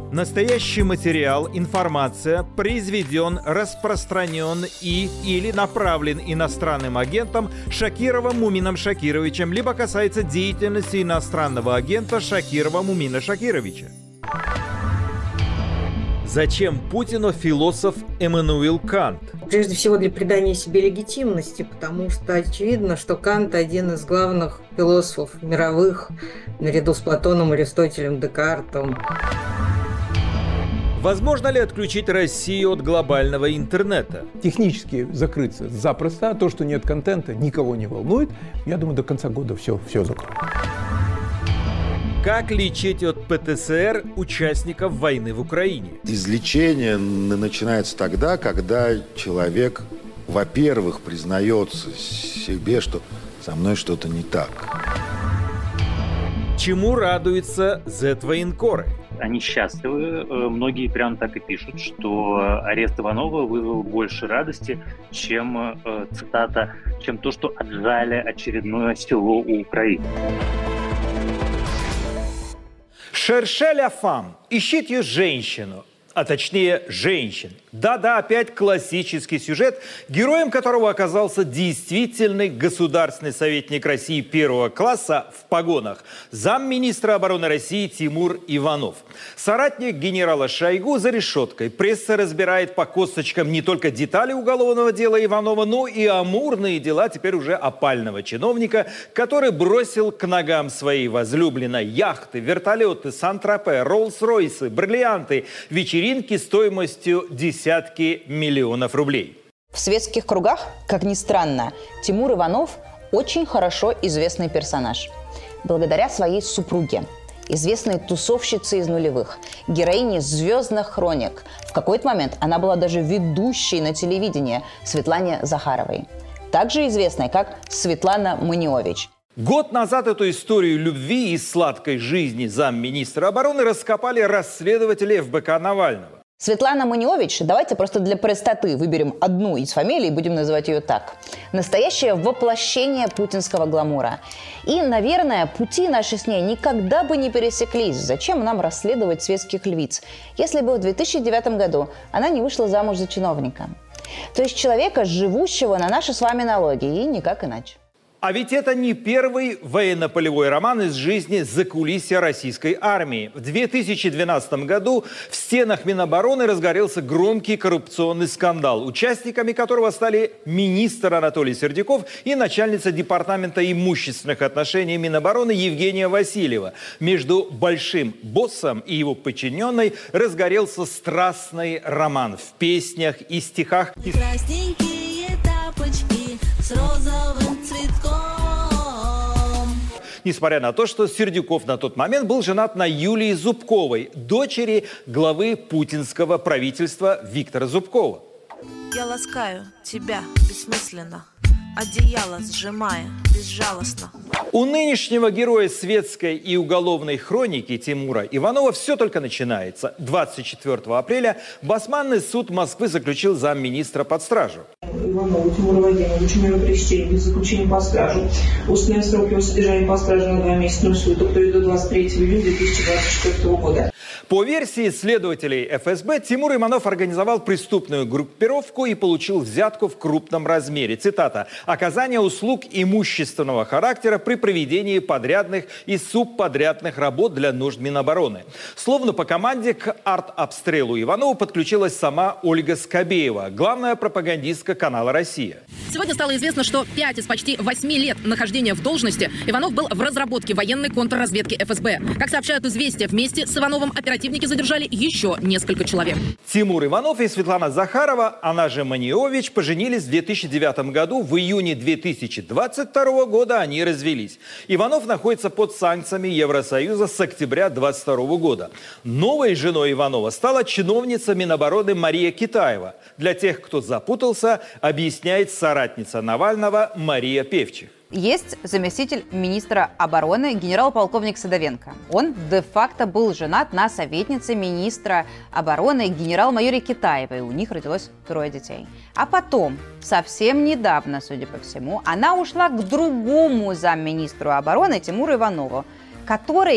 Настоящий материал, информация произведен, распространен или направлен иностранным агентом Шакировым Мумином Шакировичем, либо касается деятельности иностранного агента Шакирова Мумина Шакировича. Зачем Путину философ Эммануил Кант? Прежде всего для придания себе легитимности, потому что очевидно, что Кант один из главных философов мировых, наряду с Платоном, Аристотелем, Декартом. Возможно ли отключить Россию от глобального интернета? Технически закрыться запросто, а то, что нет контента, никого не волнует. Я думаю, до конца года все закроют. Как лечить от ПТСР участников войны в Украине? Излечение начинается тогда, когда человек, во-первых, признается себе, что со мной что-то не так. Чему радуются Z-военкоры? Они счастливы. Многие прям так и пишут, что арест Иванова вызвал больше радости, чем, цитата, чем то, что отжали очередное село у Украины. «Шерше ля фам» – ищите женщину, а точнее женщин. Да-да, опять классический сюжет, героем которого оказался действительный государственный советник России первого класса в погонах, замминистра обороны России Тимур Иванов. Соратник генерала Шойгу за решеткой. Пресса разбирает по косточкам не только детали уголовного дела Иванова, но и амурные дела теперь уже опального чиновника, который бросил к ногам своей возлюбленной яхты, вертолеты, Сан-Тропе, Роллс-Ройсы, бриллианты, вечеринки стоимостью десятки миллионов рублей. В светских кругах, как ни странно, Тимур Иванов очень хорошо известный персонаж. Благодаря своей супруге, известной тусовщице из нулевых, героине «Звездных хроник». В какой-то момент она была даже ведущей на телевидении Светлане Захаровой, также известной как Светлана Маниович. Год назад эту историю любви и сладкой жизни замминистра обороны раскопали расследователи ФБК Навального. Светлана Маниович, давайте просто для простоты выберем одну из фамилий и будем называть ее так. Настоящее воплощение путинского гламура. И, наверное, пути наши с ней никогда бы не пересеклись. Зачем нам расследовать светских львиц, если бы в 2009 году она не вышла замуж за чиновника? То есть человека, живущего на наши с вами налоги, и никак иначе. А ведь это не первый военно-полевой роман из жизни закулисья российской армии. В 2012 году в стенах Минобороны разгорелся громкий коррупционный скандал, участниками которого стали министр Анатолий Сердюков и начальница департамента имущественных отношений Минобороны Евгения Васильева. Между большим боссом и его подчиненной разгорелся страстный роман в песнях и стихах. Красненькие тапочки с розовым цветком. Несмотря на то, что Сердюков на тот момент был женат на Юлии Зубковой, дочери главы путинского правительства Виктора Зубкова. Я ласкаю тебя бессмысленно, одеяло сжимая безжалостно. У нынешнего героя светской и уголовной хроники Тимура Иванова все только начинается. 24 апреля Басманный суд Москвы заключил замминистра под стражу. Иванову Тимуру Владимировичу меру пресечения без заключения по стражу. Установить срок его содержания по стражу на 2 месяца, то есть до 23 июля 2024 года. По версии следователей ФСБ, Тимур Иванов организовал преступную группировку и получил взятку в крупном размере. Цитата. «Оказание услуг имущественного характера при проведении подрядных и субподрядных работ для нужд Минобороны». Словно по команде к арт-обстрелу Иванова подключилась сама Ольга Скобеева, главная пропагандистка канала «Россия». Сегодня стало известно, что 5 из почти 8 лет нахождения в должности Иванов был в разработке военной контрразведки ФСБ. Как сообщают «Известия», вместе с Ивановым оперативники задержали еще несколько человек. Тимур Иванов и Светлана Захарова, она же Маниович, поженились в 2009 году. В июне 2022 года они развелись. Иванов находится под санкциями Евросоюза с октября 2022 года. Новой женой Иванова стала чиновница Минобороны Мария Китаева. Для тех, кто запутался, объясняет соратница Навального Мария Певчих. Есть заместитель министра обороны генерал-полковник Садовенко. Он де-факто был женат на советнице министра обороны генерал-майоре Китаевой. У них родилось 3 детей. А потом, совсем недавно, судя по всему, она ушла к другому замминистру обороны Тимуру Иванову, который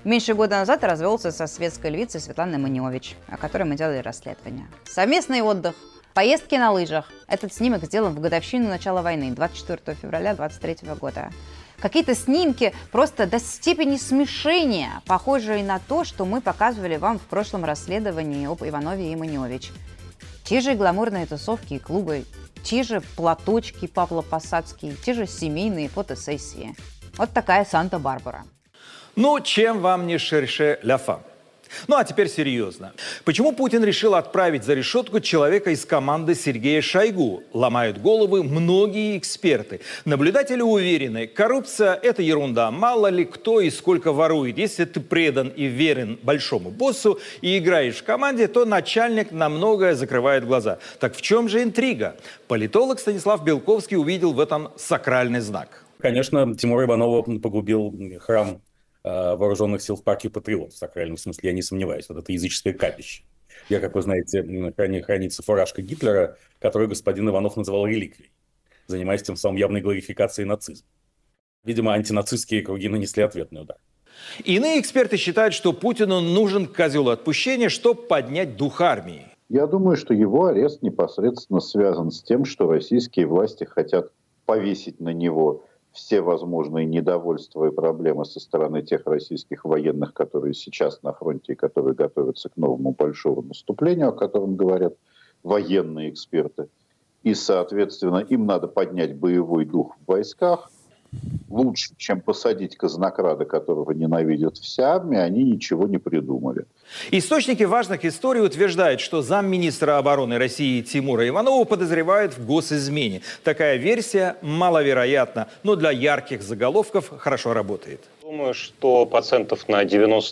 Меньше года назад развелся со светской львицей Светланой Маневич, о которой мы делали расследование. Совместный отдых, поездки на лыжах. Этот снимок сделан в годовщину начала войны, 24 февраля 23 года. Какие-то снимки просто до степени смешения, похожие на то, что мы показывали вам в прошлом расследовании об Иванове и Маневич. Те же гламурные тусовки и клубы, те же платочки Павло-Посадские, те же семейные фотосессии. Вот такая Санта-Барбара. Ну, чем вам не шерше ля фам? Ну, а теперь серьезно. Почему Путин решил отправить за решетку человека из команды Сергея Шойгу? Ломают головы многие эксперты. Наблюдатели уверены, коррупция – это ерунда. Мало ли кто и сколько ворует. Если ты предан и верен большому боссу и играешь в команде, то начальник на многое закрывает глаза. Так в чем же интрига? Политолог Станислав Белковский увидел в этом сакральный знак. Конечно, Тимура Иванова погубил храм вооруженных сил в парке Патриот. В сакральном смысле, я не сомневаюсь. Вот это языческое капище. Где, как вы знаете, хранится фуражка Гитлера, которую господин Иванов называл реликвией, занимаясь тем самым явной глорификацией нацизма. Видимо, антинацистские круги нанесли ответный удар. Иные эксперты считают, что Путину нужен козел отпущения, чтобы поднять дух армии. Я думаю, что его арест непосредственно связан с тем, что российские власти хотят повесить на него все возможные недовольства и проблемы со стороны тех российских военных, которые сейчас на фронте и которые готовятся к новому большому наступлению, о котором говорят военные эксперты. И, соответственно, им надо поднять боевой дух в войсках. Лучше, чем посадить казнокрада, которого ненавидит вся армия, они ничего не придумали. Источники важных историй утверждают, что замминистра обороны России Тимура Иванова подозревают в госизмене. Такая версия маловероятна, но для ярких заголовков хорошо работает. Думаю, что процентов на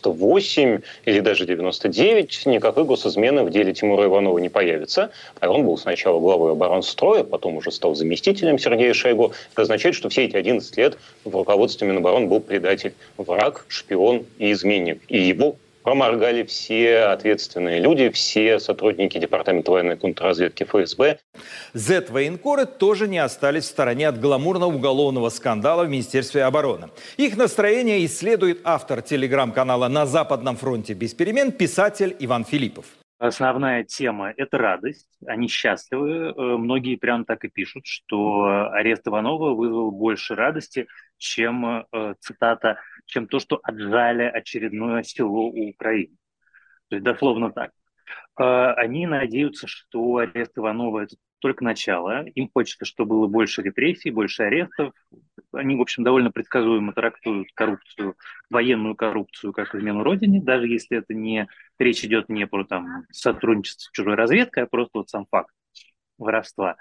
98 или даже 99 никакой госизмены в деле Тимура Иванова не появится. А он был сначала главой оборонстроя, потом уже стал заместителем Сергея Шойгу. Это означает, что все эти 11 лет в руководстве Минобороны был предатель, враг, шпион и изменник. И его проморгали все ответственные люди, все сотрудники Департамента военной контрразведки ФСБ. Зет-военкоры тоже не остались в стороне от гламурного уголовного скандала в Министерстве обороны. Их настроение исследует автор телеграм-канала «На Западном фронте без перемен» писатель Иван Филиппов. Основная тема – это радость. Они счастливы. Многие прям так и пишут, что арест Иванова вызвал больше радости, чем, цитата, чем то, что отжали очередное село у Украины. То есть дословно так. Они надеются, что арест Иванова – это только начало. Им хочется, чтобы было больше репрессий, больше арестов. Они, в общем, довольно предсказуемо трактуют коррупцию, военную коррупцию, как измену Родине, даже если это не речь идет не про там, сотрудничество с чужой разведкой, а просто вот сам факт воровства.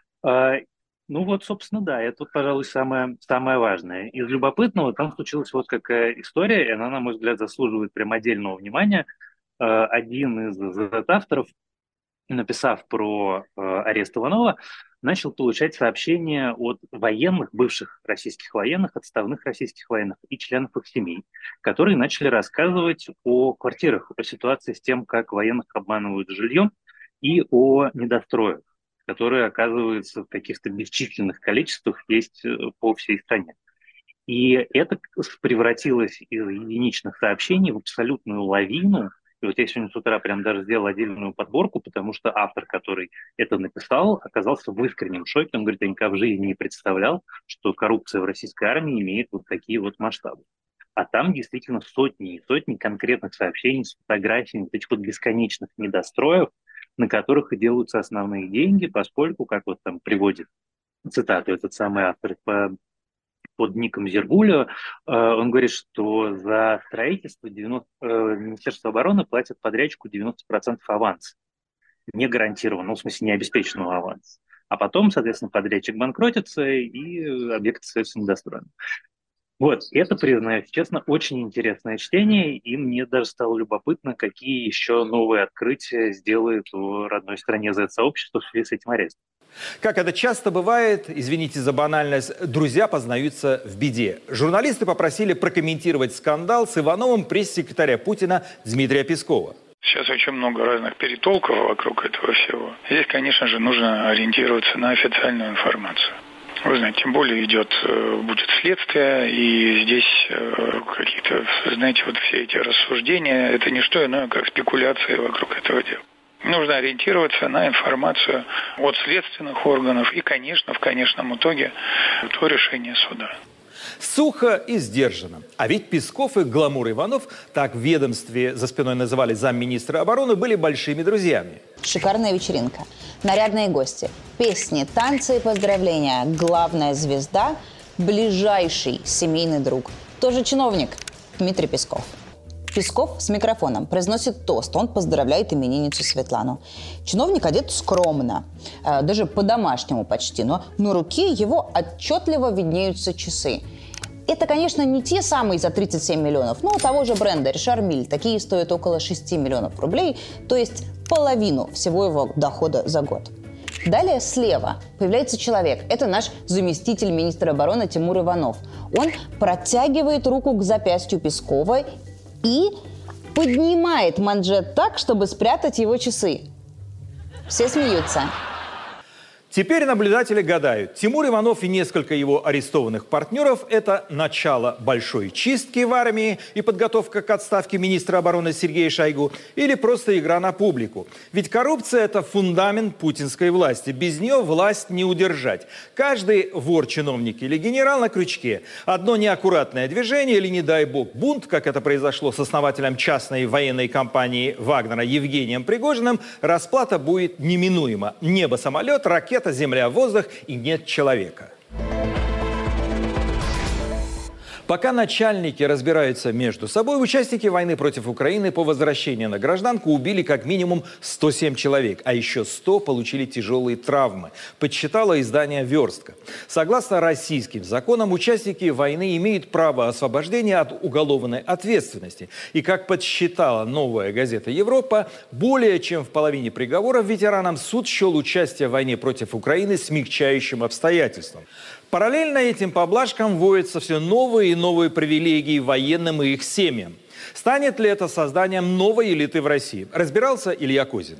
Ну вот, собственно, да, это, пожалуй, самое важное. Из любопытного там случилась вот какая история, и она, на мой взгляд, заслуживает прям отдельного внимания. Один из авторов, написав про арест Иванова, начал получать сообщения от военных, бывших российских военных, отставных российских военных и членов их семей, которые начали рассказывать о квартирах, о ситуации с тем, как военных обманывают жильем, и о недостроях, которые, оказывается, в каких-то бесчисленных количествах есть по всей стране. И это превратилось из единичных сообщений в абсолютную лавину. И вот я сегодня с утра прям даже сделал отдельную подборку, потому что автор, который это написал, оказался в искреннем шоке. Он говорит, я никогда в жизни не представлял, что коррупция в российской армии имеет вот такие вот масштабы. А там действительно сотни и сотни конкретных сообщений с фотографиями вот этих вот бесконечных недостроев, на которых и делаются основные деньги, поскольку, как вот там приводит цитату этот самый автор под ником Зергуля, он говорит, что за строительство Министерство обороны платит подрядчику 90% аванса, не гарантированного, ну, в смысле, не обеспеченного аванса. А потом, соответственно, подрядчик банкротится, и объект остается недостроенным. Вот, это, признаюсь честно, очень интересное чтение, и мне даже стало любопытно, какие еще новые открытия сделает в родной стране Z-сообщество в связи с этим арестом. Как это часто бывает, извините за банальность, друзья познаются в беде. Журналисты попросили прокомментировать скандал с Ивановым пресс-секретаря Путина Дмитрия Пескова. Сейчас очень много разных перетолков вокруг этого всего. Здесь, конечно же, нужно ориентироваться на официальную информацию. Вы знаете, тем более будет следствие, и здесь какие-то, знаете, вот все эти рассуждения, это не что иное, как спекуляции вокруг этого дела. Нужно ориентироваться на информацию от следственных органов и, конечно, в конечном итоге, то решение суда. Сухо и сдержанно. А ведь Песков и Гламур Иванов, так в ведомстве за спиной называли замминистра обороны, были большими друзьями. Шикарная вечеринка, нарядные гости, песни, танцы и поздравления. Главная звезда – ближайший семейный друг. Тоже чиновник Дмитрий Песков. Песков с микрофоном произносит тост. Он поздравляет именинницу Светлану. Чиновник одет скромно, даже по-домашнему почти, но на руке его отчетливо виднеются часы. Это, конечно, не те самые за 37 миллионов, но у того же бренда Ришар Милль. Такие стоят около 6 миллионов рублей, то есть половину всего его дохода за год. Далее слева появляется человек. Это наш заместитель министра обороны Тимур Иванов. Он протягивает руку к запястью Пескова и поднимает манжет так, чтобы спрятать его часы. Все смеются. Теперь наблюдатели гадают, Тимур Иванов и несколько его арестованных партнеров – это начало большой чистки в армии и подготовка к отставке министра обороны Сергея Шойгу, или просто игра на публику. Ведь коррупция – это фундамент путинской власти. Без нее власть не удержать. Каждый вор, чиновник или генерал на крючке. Одно неаккуратное движение или, не дай бог, бунт, как это произошло с основателем частной военной компании Вагнера Евгением Пригожиным, расплата будет неминуема. Небо, самолет, ракета, земля, воздух и нет человека. Пока начальники разбираются между собой, участники войны против Украины по возвращении на гражданку убили как минимум 107 человек, а еще 100 получили тяжелые травмы, подсчитало издание «Верстка». Согласно российским законам, участники войны имеют право освобождения от уголовной ответственности. И, как подсчитала новая газета «Европа», более чем в половине приговоров ветеранам суд счел участие в войне против Украины смягчающим обстоятельством. Параллельно этим поблажкам вводятся все новые и новые привилегии военным и их семьям. Станет ли это созданием новой элиты в России? Разбирался Илья Козин.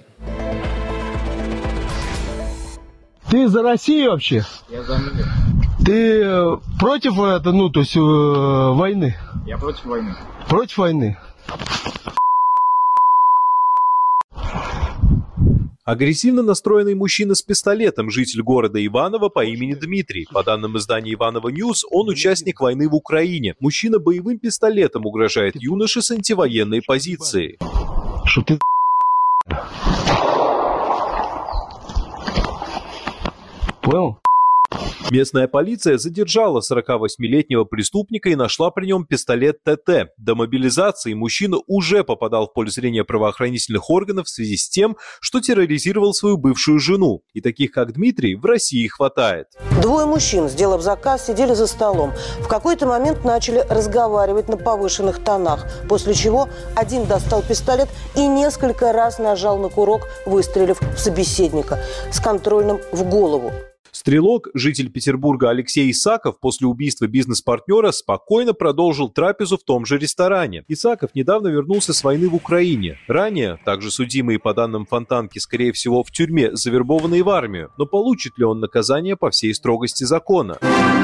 Ты за Россию вообще? Я за мир. Ты против войны? Я против войны. Против войны? Агрессивно настроенный мужчина с пистолетом, житель города Иваново по имени Дмитрий. По данным издания «Иваново Ньюс», он участник войны в Украине. Мужчина боевым пистолетом угрожает юноше с антивоенной позицией. Что ты... Понял? Местная полиция задержала 48-летнего преступника и нашла при нем пистолет ТТ. До мобилизации мужчина уже попадал в поле зрения правоохранительных органов в связи с тем, что терроризировал свою бывшую жену. И таких, как Дмитрий, в России хватает. Двое мужчин, сделав заказ, сидели за столом. В какой-то момент начали разговаривать на повышенных тонах, после чего один достал пистолет и несколько раз нажал на курок, выстрелив в собеседника с контрольным в голову. Стрелок, житель Петербурга Алексей Исаков, после убийства бизнес-партнера спокойно продолжил трапезу в том же ресторане. Исаков недавно вернулся с войны в Украине. Ранее, также судимые по данным Фонтанки, скорее всего, в тюрьме, завербованные в армию. Но получит ли он наказание по всей строгости закона?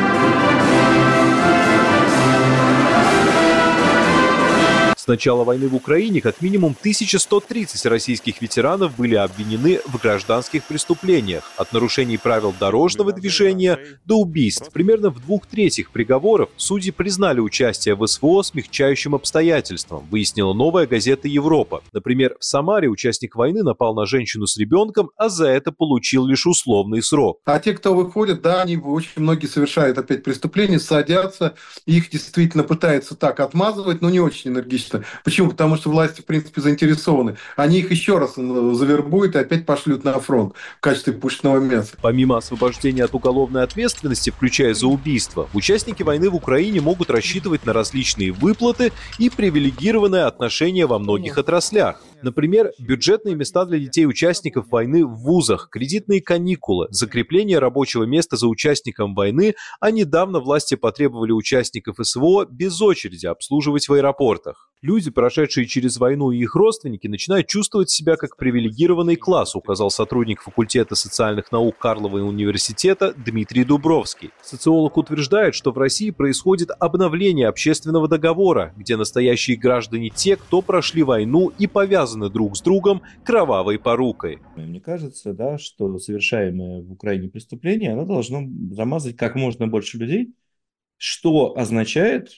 С начала войны в Украине как минимум 1130 российских ветеранов были обвинены в гражданских преступлениях, от нарушений правил дорожного движения до убийств. Примерно в 2/3 приговоров судьи признали участие в СВО смягчающим обстоятельством, выяснила новая газета «Европа». Например, в Самаре участник войны напал на женщину с ребенком, а за это получил лишь условный срок. А те, кто выходит, да, они очень многие совершают опять преступления, садятся, их действительно пытаются так отмазывать, но не очень энергично. Почему? Потому что власти, в принципе, заинтересованы. Они их еще раз завербуют и опять пошлют на фронт в качестве пушечного мяса. Помимо освобождения от уголовной ответственности, включая за убийство, участники войны в Украине могут рассчитывать на различные выплаты и привилегированное отношение во многих отраслях. Например, бюджетные места для детей-участников войны в вузах, кредитные каникулы, закрепление рабочего места за участником войны, а недавно власти потребовали участников СВО без очереди обслуживать в аэропортах. Люди, прошедшие через войну, и их родственники начинают чувствовать себя как привилегированный класс, указал сотрудник факультета социальных наук Карлова университета Дмитрий Дубровский. Социолог утверждает, что в России происходит обновление общественного договора, где настоящие граждане те, кто прошли войну и повязаны друг с другом кровавой порукой. Мне кажется, да, что совершаемое в Украине преступление, оно должно замазать как можно больше людей, что означает,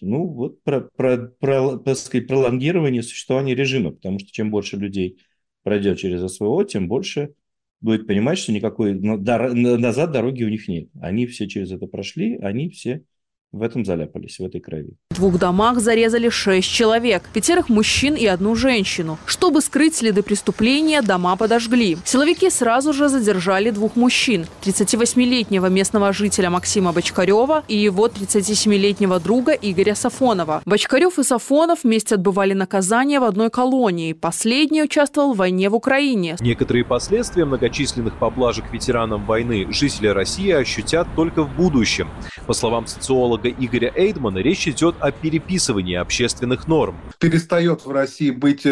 так сказать, пролонгирование существования режима, потому что чем больше людей пройдет через СВО, тем больше будет понимать, что никакой назад дороги у них нет. Они все через это прошли, они все в этом заляпались, в этой крови. В 2 домах зарезали 6 человек, 5 мужчин и 1 женщину. Чтобы скрыть следы преступления, дома подожгли. Силовики сразу же задержали 2 мужчин. 38-летнего местного жителя Максима Бочкарева и его 37-летнего друга Игоря Сафонова. Бочкарев и Сафонов вместе отбывали наказание в одной колонии. Последний участвовал в войне в Украине. Некоторые последствия многочисленных поблажек ветеранам войны жители России ощутят только в будущем. По словам социолога Игоря Эйдмана, речь идет о переписывании общественных норм. Перестает в России быть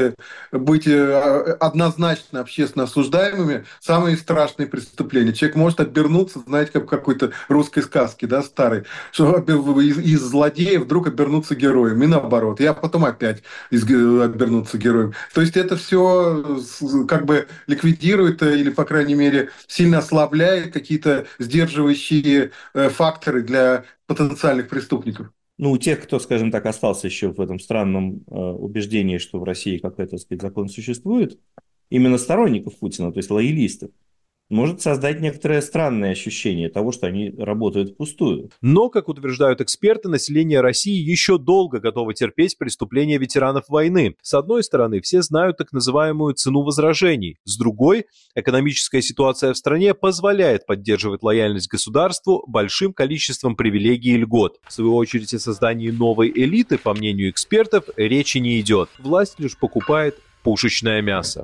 однозначно общественно осуждаемыми самые страшные преступления. Человек может обернуться, знаете, как в какой-то русской сказке, да, старой, что из злодея вдруг обернуться героем, и наоборот, а потом опять обернуться героем. То есть это все как бы ликвидирует или, по крайней мере, сильно ослабляет какие-то сдерживающие факторы для потенциальных преступников. У тех, кто, скажем так, остался еще в этом странном убеждении, что в России какой-то, так сказать, закон существует, именно сторонников Путина, то есть лоялистов, может создать некоторое странное ощущение того, что они работают впустую. Но, как утверждают эксперты, население России еще долго готово терпеть преступления ветеранов войны. С одной стороны, все знают так называемую цену возражений. С другой, экономическая ситуация в стране позволяет поддерживать лояльность государству большим количеством привилегий и льгот. В свою очередь, о создании новой элиты, по мнению экспертов, речи не идет. Власть лишь покупает пушечное мясо.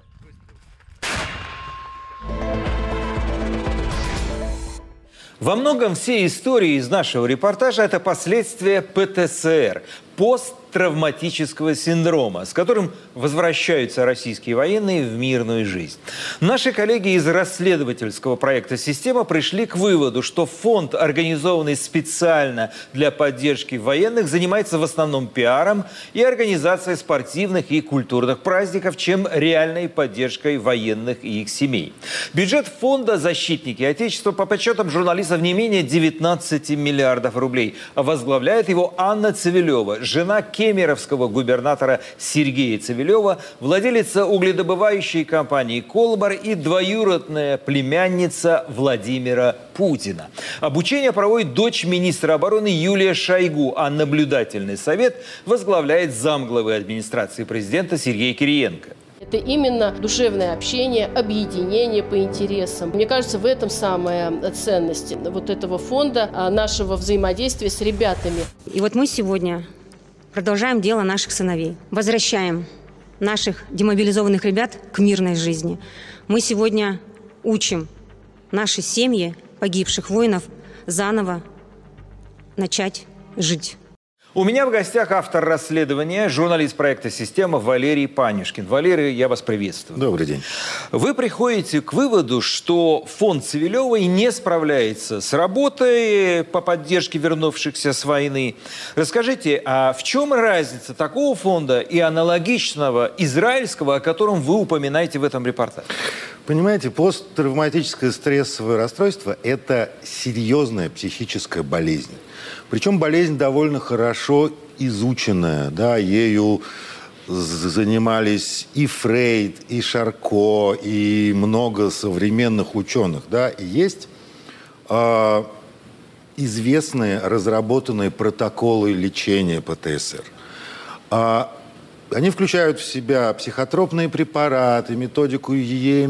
Во многом все истории из нашего репортажа – это последствия ПТСР – посттравматического синдрома, с которым возвращаются российские военные в мирную жизнь. Наши коллеги из расследовательского проекта «Система» пришли к выводу, что фонд, организованный специально для поддержки военных, занимается в основном пиаром и организацией спортивных и культурных праздников, чем реальной поддержкой военных и их семей. Бюджет фонда «Защитники Отечества» по подсчетам журналистов не менее 19 миллиардов рублей. Возглавляет его Анна Цивилева, жена кемеровского губернатора Сергея Цивилева, владелица угледобывающей компании «Колбар» и двоюродная племянница Владимира Путина. Обучение проводит дочь министра обороны Юлия Шойгу, а наблюдательный совет возглавляет замглавы администрации президента Сергей Кириенко. Это именно душевное общение, объединение по интересам. Мне кажется, в этом самая ценность вот этого фонда, нашего взаимодействия с ребятами. И вот мы сегодня продолжаем дело наших сыновей. Возвращаем наших демобилизованных ребят к мирной жизни. Мы сегодня учим наши семьи погибших воинов заново начать жить. У меня в гостях автор расследования, журналист проекта «Система» Валерий Панюшкин. Валерий, я вас приветствую. Добрый день. Вы приходите к выводу, что фонд Цивилевой не справляется с работой по поддержке вернувшихся с войны. Расскажите, а в чем разница такого фонда и аналогичного израильского, о котором вы упоминаете в этом репортаже? Понимаете, посттравматическое стрессовое расстройство – это серьезная психическая болезнь. Причем болезнь довольно хорошо изученная, да, ею занимались и Фрейд, и Шарко, и много современных ученых, да, и есть известные разработанные протоколы лечения ПТСР. Они включают в себя психотропные препараты, методику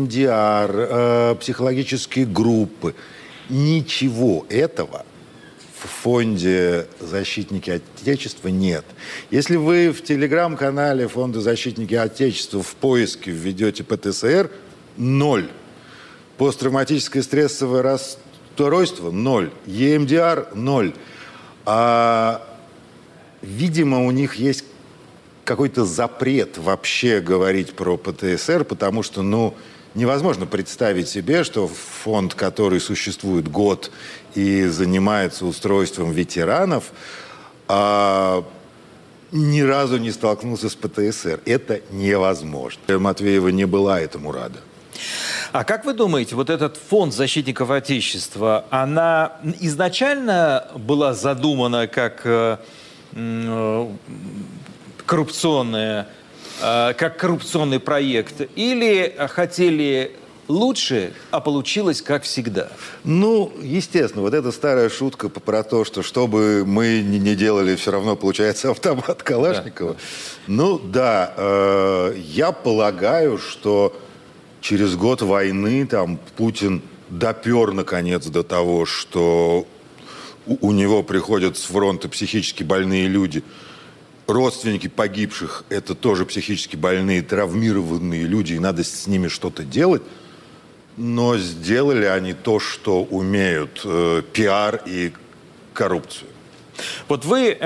EMDR, психологические группы. Ничего этого в фонде «Защитники Отечества» нет. Если вы в телеграм-канале фонда «Защитники Отечества» в поиске введете ПТСР – 0. Посттравматическое стрессовое расстройство – 0. ЕМДР – 0. Видимо, у них есть какой-то запрет вообще говорить про ПТСР, потому что, невозможно представить себе, что фонд, который существует год и занимается устройством ветеранов, ни разу не столкнулся с ПТСР. Это невозможно. Матвеева не была этому рада. А как вы думаете, вот этот фонд защитников Отечества, она изначально была задумана как коррупционный проект, или хотели лучше, а получилось как всегда? Естественно, вот эта старая шутка про то, что бы мы ни делали, все равно получается автомат Калашникова. Я полагаю, что через год войны Путин допер, наконец, до того, что у него приходят с фронта психически больные люди. Родственники погибших – это тоже психически больные, травмированные люди, и надо с ними что-то делать. Но сделали они то, что умеют – пиар и коррупцию. Вот вы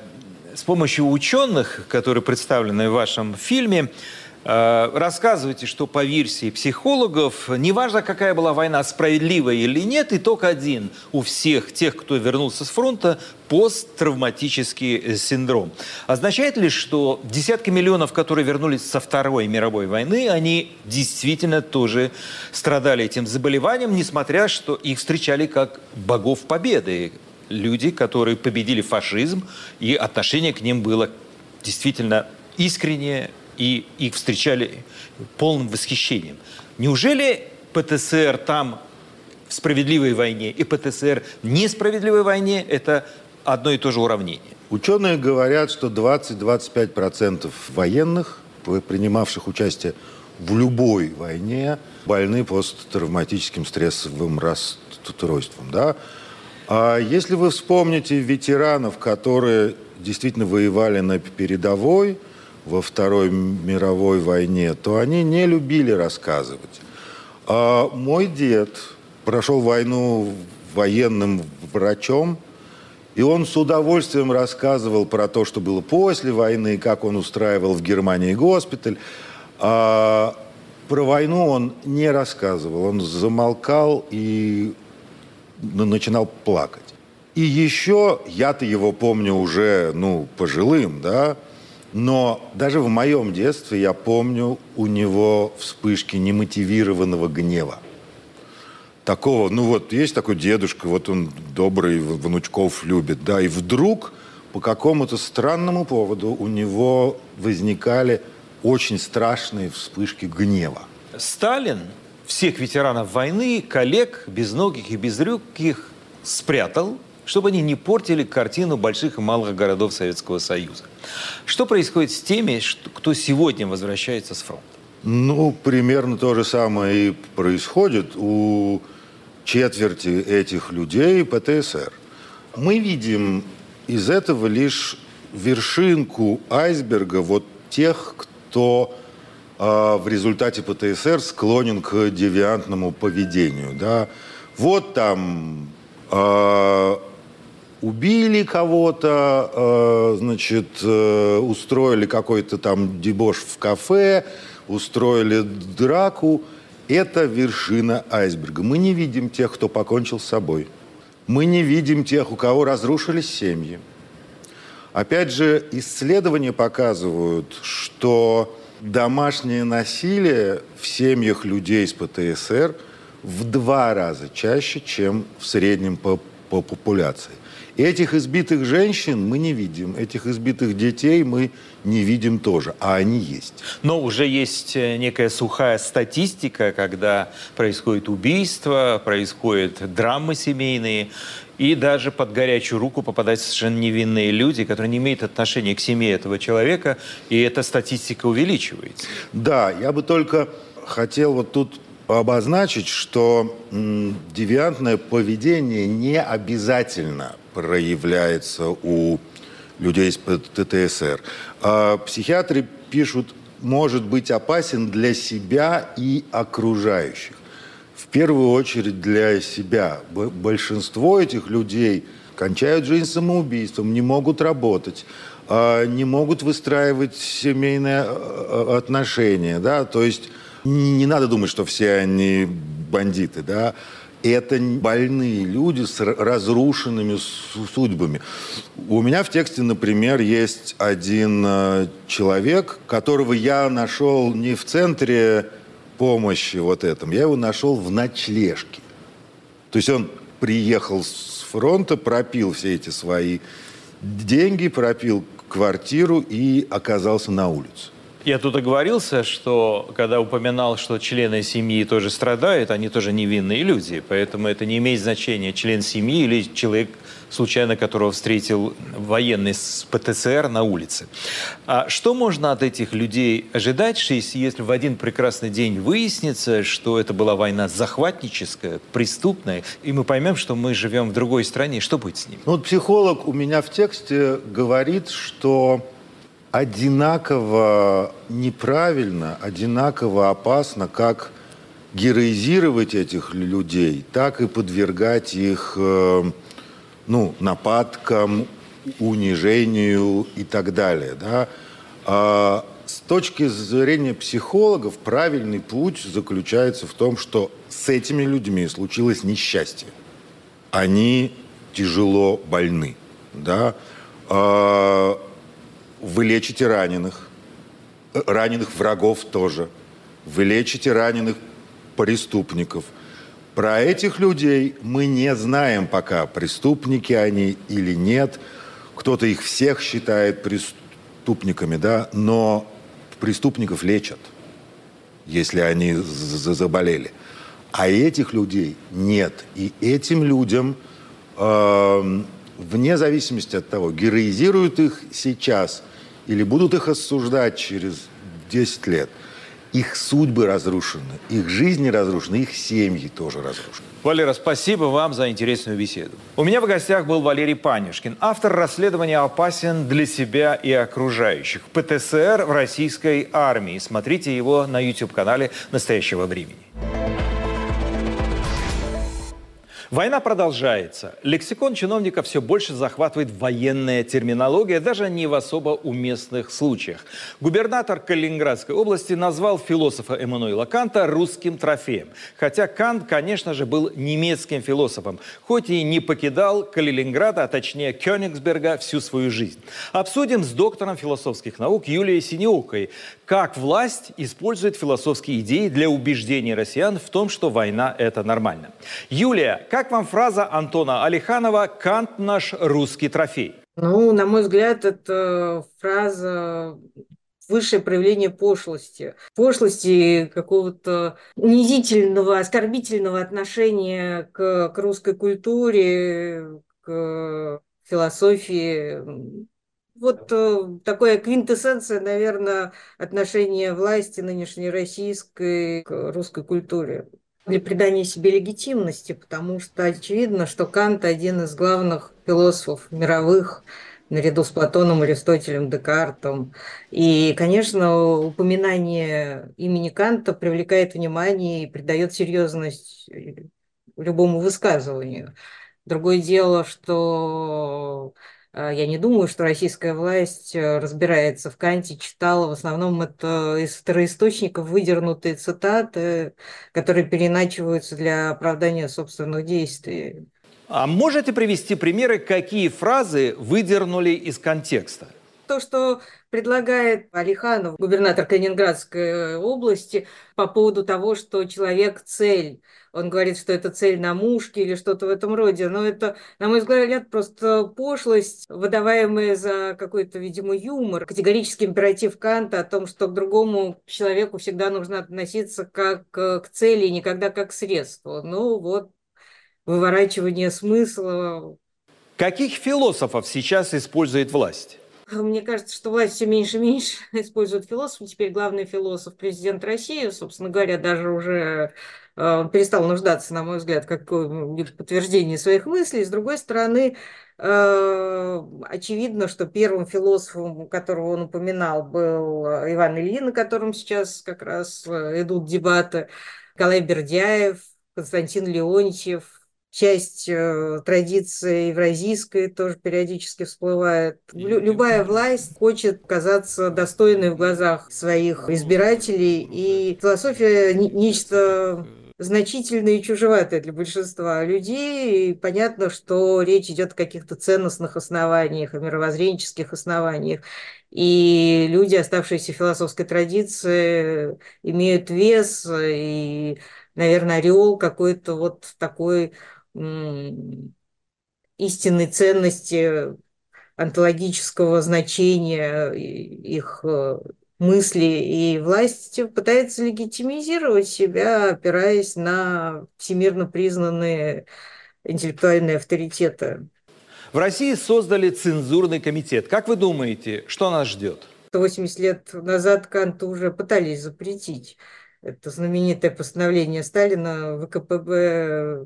с помощью ученых, которые представлены в вашем фильме, рассказываете, что по версии психологов, неважно, какая была война, справедливая или нет, итог один у всех тех, кто вернулся с фронта – посттравматический синдром. Означает ли, что десятки миллионов, которые вернулись со Второй мировой войны, они действительно тоже страдали этим заболеванием, несмотря что их встречали как богов победы? Люди, которые победили фашизм, и отношение к ним было действительно искреннее, и их встречали полным восхищением. Неужели ПТСР там в справедливой войне и ПТСР в несправедливой войне – это одно и то же уравнение? Ученые говорят, что 20-25% военных, принимавших участие в любой войне, больны посттравматическим стрессовым расстройством. Да? А если вы вспомните ветеранов, которые действительно воевали на передовой, во Второй мировой войне, то они не любили рассказывать. Мой дед прошел войну военным врачом, и он с удовольствием рассказывал про то, что было после войны, как он устраивал в Германии госпиталь. Про войну он не рассказывал, он замолкал и начинал плакать. И еще, я-то его помню уже, пожилым, да, но даже в моем детстве я помню у него вспышки немотивированного гнева. Такого, есть такой дедушка, вот он добрый, внучков любит, да, и вдруг по какому-то странному поводу у него возникали очень страшные вспышки гнева. Сталин всех ветеранов войны, коллег, безногих и безруких спрятал, чтобы они не портили картину больших и малых городов Советского Союза. Что происходит с теми, кто сегодня возвращается с фронта? Примерно то же самое и происходит у четверти этих людей ПТСР. Мы видим из этого лишь вершинку айсберга тех, кто в результате ПТСР склонен к девиантному поведению. Да? Убили кого-то, устроили какой-то там дебош в кафе, устроили драку. Это вершина айсберга. Мы не видим тех, кто покончил с собой. Мы не видим тех, у кого разрушились семьи. Опять же, исследования показывают, что домашнее насилие в семьях людей с ПТСР в 2 раза чаще, чем в среднем по популяции. Этих избитых женщин мы не видим, этих избитых детей мы не видим тоже, а они есть. Но уже есть некая сухая статистика, когда происходит убийство, происходят драмы семейные, и даже под горячую руку попадают совершенно невинные люди, которые не имеют отношения к семье этого человека, и эта статистика увеличивается. Да, я бы только хотел тут обозначить, что девиантное поведение не обязательно проявляется у людей с ПТСР. Психиатры пишут, может быть опасен для себя и окружающих. В первую очередь для себя. Большинство этих людей кончают жизнь самоубийством, не могут работать, не могут выстраивать семейные отношения. Да? То есть не надо думать, что все они бандиты. Да? Это больные люди с разрушенными судьбами. У меня в тексте, например, есть один человек, которого я нашел не в центре помощи вот этом, я его нашел в ночлежке. То есть он приехал с фронта, пропил все эти свои деньги, пропил квартиру и оказался на улице. Я тут оговорился, что когда упоминал, что члены семьи тоже страдают, они тоже невинные люди, поэтому это не имеет значения, член семьи или человек, случайно которого встретил военный с ПТСР на улице. А что можно от этих людей ожидать, если в один прекрасный день выяснится, что это была война захватническая, преступная, и мы поймем, что мы живем в другой стране, что будет с ним? Вот психолог у меня в тексте говорит, что одинаково неправильно, одинаково опасно, как героизировать этих людей, так и подвергать их нападкам, унижению и так далее. Да? С точки зрения психологов правильный путь заключается в том, что с этими людьми случилось несчастье. Они тяжело больны. Да? Вы лечите раненых врагов тоже. Вы лечите раненых преступников. Про этих людей мы не знаем пока, преступники они или нет. Кто-то их всех считает преступниками, да, но преступников лечат, если они заболели. А этих людей нет. И этим людям, вне зависимости от того, героизируют их сейчас или будут их осуждать через 10 лет, их судьбы разрушены, их жизни разрушены, их семьи тоже разрушены. Валера, спасибо вам за интересную беседу. У меня в гостях был Валерий Панюшкин, автор расследования «Опасен для себя и окружающих. ПТСР в российской армии». Смотрите его на YouTube-канале «Настоящего времени». Война продолжается. Лексикон чиновников все больше захватывает военная терминология, даже не в особо уместных случаях. Губернатор Калининградской области назвал философа Эммануила Канта русским трофеем. Хотя Кант, конечно же, был немецким философом, хоть и не покидал Калининграда, а точнее Кёнигсберга, всю свою жизнь. Обсудим с доктором философских наук Юлией Синеукой, как власть использует философские идеи для убеждения россиян в том, что война – это нормально. Юлия, как вам фраза Антона Алиханова «Кант наш русский трофей»? Ну, на мой взгляд, это фраза высшее проявление пошлости. Пошлости, какого-то унизительного, оскорбительного отношения к русской культуре, к философии. Вот такая квинтэссенция, наверное, отношения власти нынешней российской к русской культуре. Для придания себе легитимности, потому что очевидно, что Кант один из главных философов мировых, наряду с Платоном, Аристотелем, Декартом. И, конечно, упоминание имени Канта привлекает внимание и придает серьезность любому высказыванию. Другое дело, что я не думаю, что российская власть разбирается в Канте, читала. В основном это из второисточников выдернутые цитаты, которые переиначиваются для оправдания собственных действий. А можете привести примеры, какие фразы выдернули из контекста? То, что предлагает Алиханов, губернатор Калининградской области, по поводу того, что человек – цель. Он говорит, что это цель на мушке или что-то в этом роде. Но это, на мой взгляд, просто пошлость, выдаваемая за какой-то, видимо, юмор. Категорический императив Канта о том, что к другому человеку всегда нужно относиться как к цели, никогда как к средству. Ну вот, выворачивание смысла. Каких философов сейчас использует власть? Мне кажется, что власть все меньше и меньше использует философов. Теперь главный философ – президент России, собственно говоря, даже уже он перестал нуждаться, на мой взгляд, в каком-нибудь подтверждении своих мыслей. С другой стороны, очевидно, что первым философом, которого он упоминал, был Иван Ильин, о котором сейчас как раз идут дебаты, Николай Бердяев, Константин Леонтьев. Часть традиции евразийской тоже периодически всплывает. Любая власть хочет казаться достойной в глазах своих избирателей, и философия нечто значительное и чужеватое для большинства людей. И понятно, что речь идет о каких-то ценностных основаниях, о мировоззренческих основаниях. И люди, оставшиеся в философской традиции, имеют вес и, наверное, ореол какой-то вот такой истинной ценности, онтологического значения их мысли, и власть пытается легитимизировать себя, опираясь на всемирно признанные интеллектуальные авторитеты. В России создали цензурный комитет. Как вы думаете, что нас ждет? 180 лет назад Канта уже пытались запретить. Это знаменитое постановление Сталина ВКПБ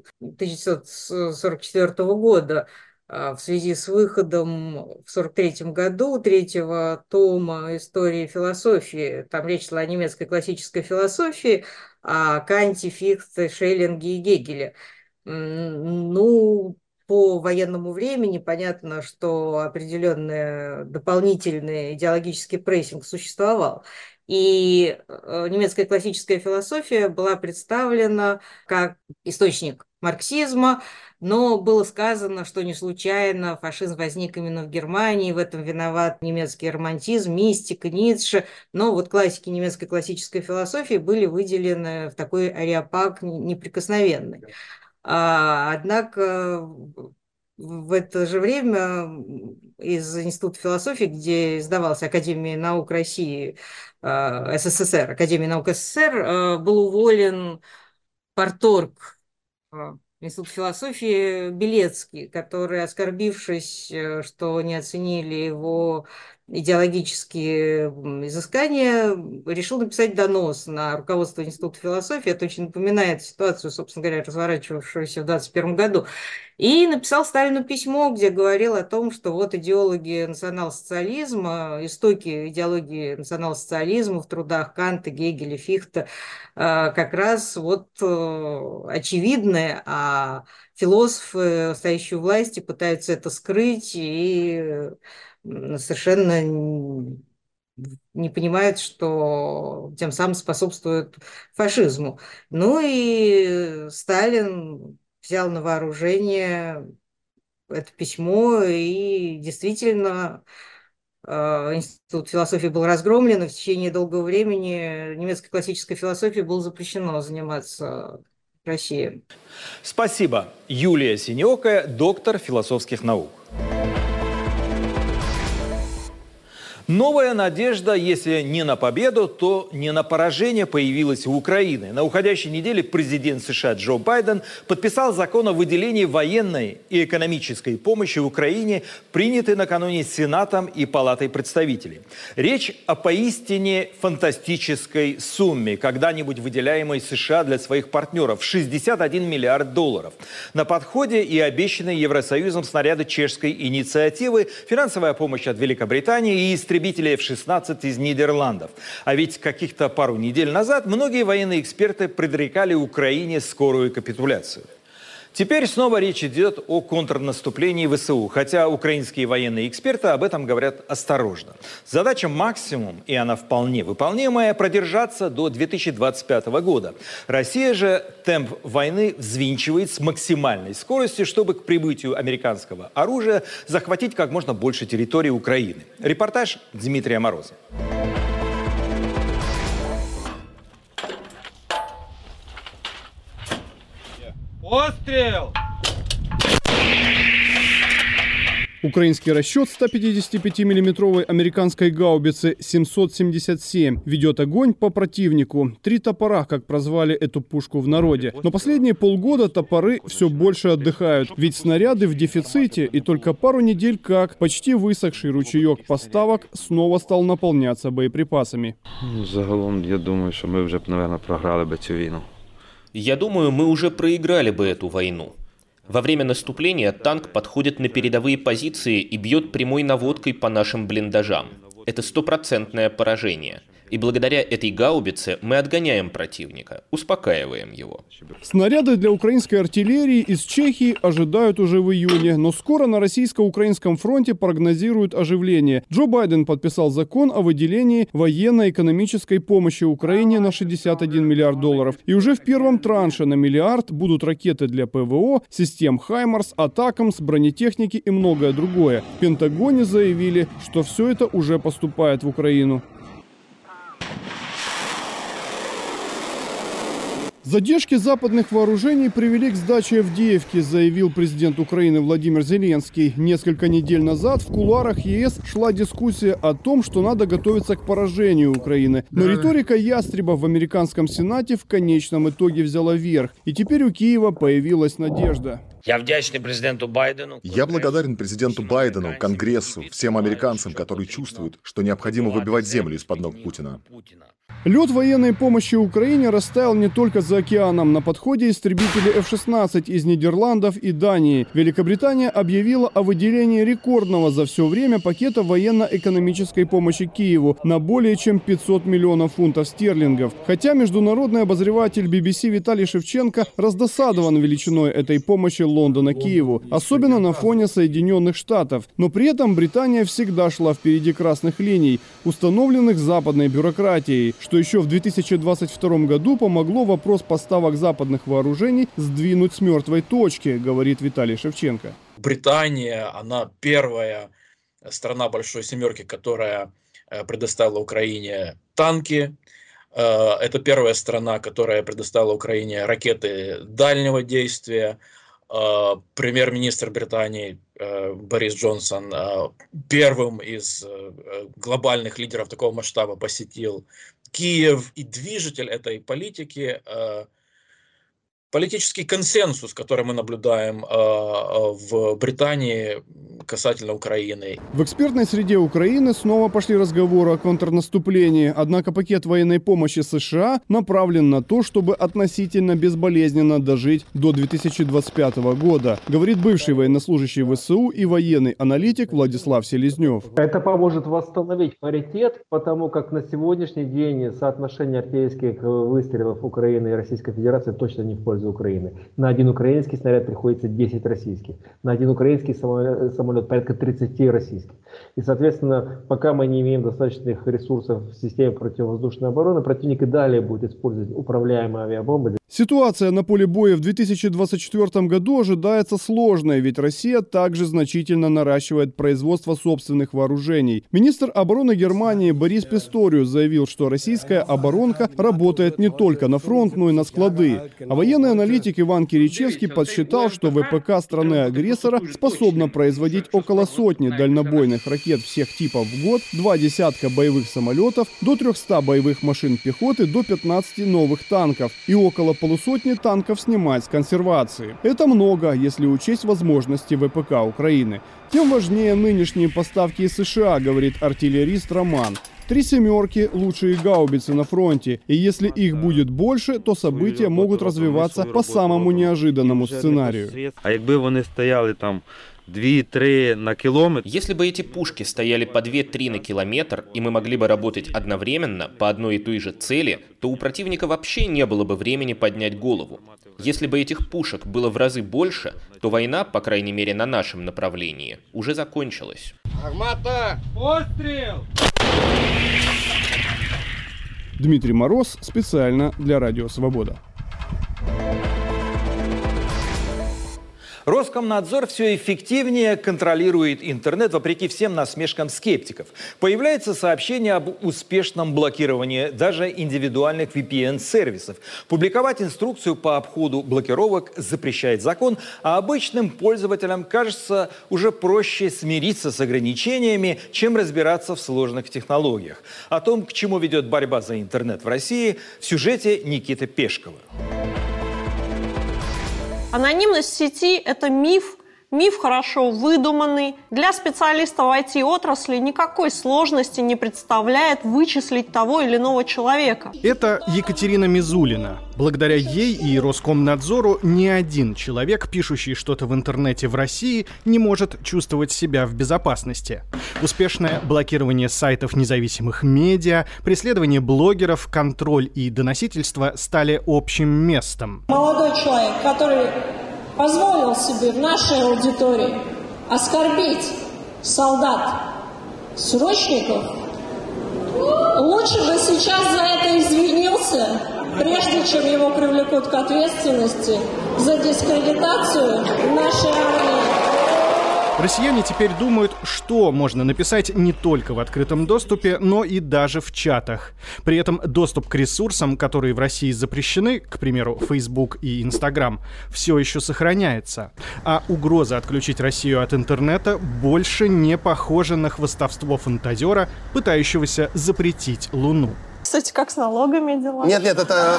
1944 года в связи с выходом в 1943 году третьего тома истории философии. Там речь шла о немецкой классической философии, о Канте, Фихте, Шеллинге и Гегеле. Ну, по военному времени понятно, что определенный дополнительный идеологический прессинг существовал. И немецкая классическая философия была представлена как источник марксизма, но было сказано, что не случайно фашизм возник именно в Германии, в этом виноват немецкий романтизм, мистика, Ницше, но вот классики немецкой классической философии были выделены в такой ареопаг неприкосновенный. Однако в это же время из Института философии, где издавался Академия наук России, СССР, Академия наук СССР, был уволен парторг Института философии Белецкий, который, оскорбившись, что не оценили его идеологические изыскания, решил написать донос на руководство Института философии. Это очень напоминает ситуацию, собственно говоря, разворачивавшуюся в 2021 году. И написал Сталину письмо, где говорил о том, что вот идеология национал-социализма, истоки идеологии национал-социализма в трудах Канта, Гегеля, Фихта как раз вот очевидны, а философы, стоящие у власти, пытаются это скрыть и совершенно не понимают, что тем самым способствуют фашизму. Ну и Сталин взял на вооружение это письмо, и действительно Институт философии был разгромлен, и в течение долгого времени немецкой классической философией было запрещено заниматься в России. Спасибо. Юлия Синеокая, доктор философских наук. Новая надежда, если не на победу, то не на поражение, появилась у Украины. На уходящей неделе президент США Джо Байден подписал закон о выделении военной и экономической помощи Украине, принятый накануне Сенатом и Палатой представителей. Речь о поистине фантастической сумме, когда-нибудь выделяемой США для своих партнеров – 61 миллиард долларов. На подходе и обещанные Евросоюзом снаряды чешской инициативы, финансовая помощь от Великобритании и истребителей F-16 из Нидерландов. А ведь каких-то пару недель назад многие военные эксперты предрекали Украине скорую капитуляцию. Теперь снова речь идет о контрнаступлении ВСУ, хотя украинские военные эксперты об этом говорят осторожно. Задача максимум, и она вполне выполнимая, продержаться до 2025 года. Россия же темп войны взвинчивает с максимальной скоростью, чтобы к прибытию американского оружия захватить как можно больше территории Украины. Репортаж Дмитрия Мороза. Пострел! Украинский расчет 155-миллиметровой американской гаубицы 777 ведет огонь по противнику. 3 топора, как прозвали эту пушку в народе. Но последние полгода топоры все больше отдыхают. Ведь снаряды в дефиците, и только пару недель как почти высохший ручеек поставок снова стал наполняться боеприпасами. Загалом, я думаю, що ми вже, мабуть, програли би цю війну. Я думаю, мы уже проиграли бы эту войну. Во время наступления танк подходит на передовые позиции и бьет прямой наводкой по нашим блиндажам. Это 100% поражение. И благодаря этой гаубице мы отгоняем противника, успокаиваем его. Снаряды для украинской артиллерии из Чехии ожидают уже в июне, но скоро на российско-украинском фронте прогнозируют оживление. Джо Байден подписал закон о выделении военно-экономической помощи Украине на $61 миллиард. И уже в первом транше на $1 миллиард будут ракеты для ПВО, систем «Хаймарс», «Атакамс», бронетехники и многое другое. В Пентагоне заявили, что все это уже поступает в Украину. Задержки западных вооружений привели к сдаче Авдеевки, заявил президент Украины Владимир Зеленский. Несколько недель назад в кулуарах ЕС шла дискуссия о том, что надо готовиться к поражению Украины. Но риторика ястреба в американском Сенате в конечном итоге взяла верх. И теперь у Киева появилась надежда. Я благодарен президенту Байдену, Конгрессу, всем американцам, которые чувствуют, что необходимо выбивать землю из-под ног Путина. Лед военной помощи Украине растаял не только за океаном. На подходе истребители F-16 из Нидерландов и Дании. Великобритания объявила о выделении рекордного за все время пакета военно-экономической помощи Киеву на более чем 500 миллионов фунтов стерлингов. Хотя международный обозреватель BBC Виталий Шевченко раздосадован величиной этой помощи Лондона Киеву, особенно на фоне Соединенных Штатов. Но при этом Британия всегда шла впереди красных линий, установленных западной бюрократией, что еще в 2022 году помогло вопрос поставок западных вооружений сдвинуть с мертвой точки, говорит Виталий Шевченко. Британия, она первая страна Большой Семерки, которая предоставила Украине танки. Это первая страна, которая предоставила Украине ракеты дальнего действия. Премьер-министр Британии Борис Джонсон первым из глобальных лидеров такого масштаба посетил Киев. И движитель этой политики политический консенсус, который мы наблюдаем в Британии касательно Украины. В экспертной среде Украины снова пошли разговоры о контрнаступлении. Однако пакет военной помощи США направлен на то, чтобы относительно безболезненно дожить до 2025 года, говорит бывший военнослужащий ВСУ и военный аналитик Владислав Селезнев. Это поможет восстановить паритет, потому как на сегодняшний день соотношение артиллерийских выстрелов Украины и Российской Федерации точно не в пользу Украины. На один украинский снаряд приходится 10 российских. На один украинский самолет порядка 30 российских. И, соответственно, пока мы не имеем достаточных ресурсов в системе противовоздушной обороны, противник и далее будет использовать управляемые авиабомбы. Ситуация на поле боя в 2024 году ожидается сложной, ведь Россия также значительно наращивает производство собственных вооружений. Министр обороны Германии Борис Писториус заявил, что российская оборонка работает не только на фронт, но и на склады. А военный аналитик Иван Киричевский подсчитал, что ВПК страны-агрессора способна производить около сотни дальнобойных ракет всех типов в год, 2 десятка боевых самолетов, до 300 боевых машин пехоты, до 15 новых танков и около полусотни танков снимать с консервации. Это много, если учесть возможности ВПК Украины. Тем важнее нынешние поставки из США, говорит артиллерист Роман. 3 «семерки» – лучшие гаубицы на фронте. И если их будет больше, то события могут развиваться по самому неожиданному сценарию. А якби вони стояли там 2-3 на километр. Если бы эти пушки стояли по 2-3 на километр, и мы могли бы работать одновременно по одной и той же цели, то у противника вообще не было бы времени поднять голову. Если бы этих пушек было в разы больше, то война, по крайней мере на нашем направлении, уже закончилась. Армата! Пострел! Дмитрий Мороз специально для Радио Свобода. Роскомнадзор все эффективнее контролирует интернет, вопреки всем насмешкам скептиков. Появляется сообщение об успешном блокировании даже индивидуальных VPN-сервисов. Публиковать инструкцию по обходу блокировок запрещает закон, а обычным пользователям кажется уже проще смириться с ограничениями, чем разбираться в сложных технологиях. О том, к чему ведет борьба за интернет в России, в сюжете Никиты Пешкова. Анонимность в сети – это миф, Миф хорошо выдуманный. Для специалистов IT-отрасли никакой сложности не представляет вычислить того или иного человека. Это Екатерина Мизулина. Благодаря ей и Роскомнадзору ни один человек, пишущий что-то в интернете в России, не может чувствовать себя в безопасности. Успешное блокирование сайтов независимых медиа, преследование блогеров, контроль и доносительство стали общим местом. Молодой человек, который позволил себе в нашей аудитории оскорбить солдат, срочников, лучше бы сейчас за это извинился, прежде чем его привлекут к ответственности за дискредитацию нашей армии. Россияне теперь думают, что можно написать не только в открытом доступе, но и даже в чатах. При этом доступ к ресурсам, которые в России запрещены, к примеру, Facebook и Instagram, все еще сохраняется. А угроза отключить Россию от интернета больше не похожа на хвастовство фантазера, пытающегося запретить Луну. Кстати, как с налогами дела? Нет, это...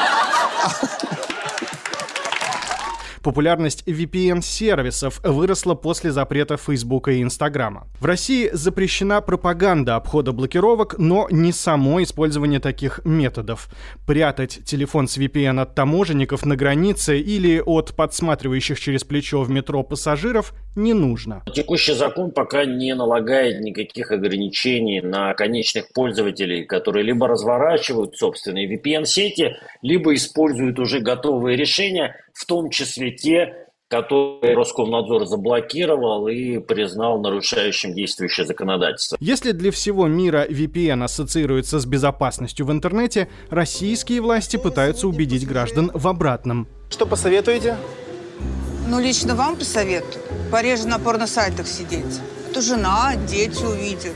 Популярность VPN-сервисов выросла после запрета Фейсбука и Инстаграма. В России запрещена пропаганда обхода блокировок, но не само использование таких методов. Прятать телефон с VPN от таможенников на границе или от подсматривающих через плечо в метро пассажиров не нужно. Текущий закон пока не налагает никаких ограничений на конечных пользователей, которые либо разворачивают собственные VPN-сети, либо используют уже готовые решения, в том числе те, которые Роскомнадзор заблокировал и признал нарушающим действующее законодательство. Если для всего мира VPN ассоциируется с безопасностью в интернете, российские власти пытаются убедить граждан в обратном. Что посоветуете? Ну, лично вам посоветую. Пореже на порно-сайтах сидеть. А то жена, дети увидят.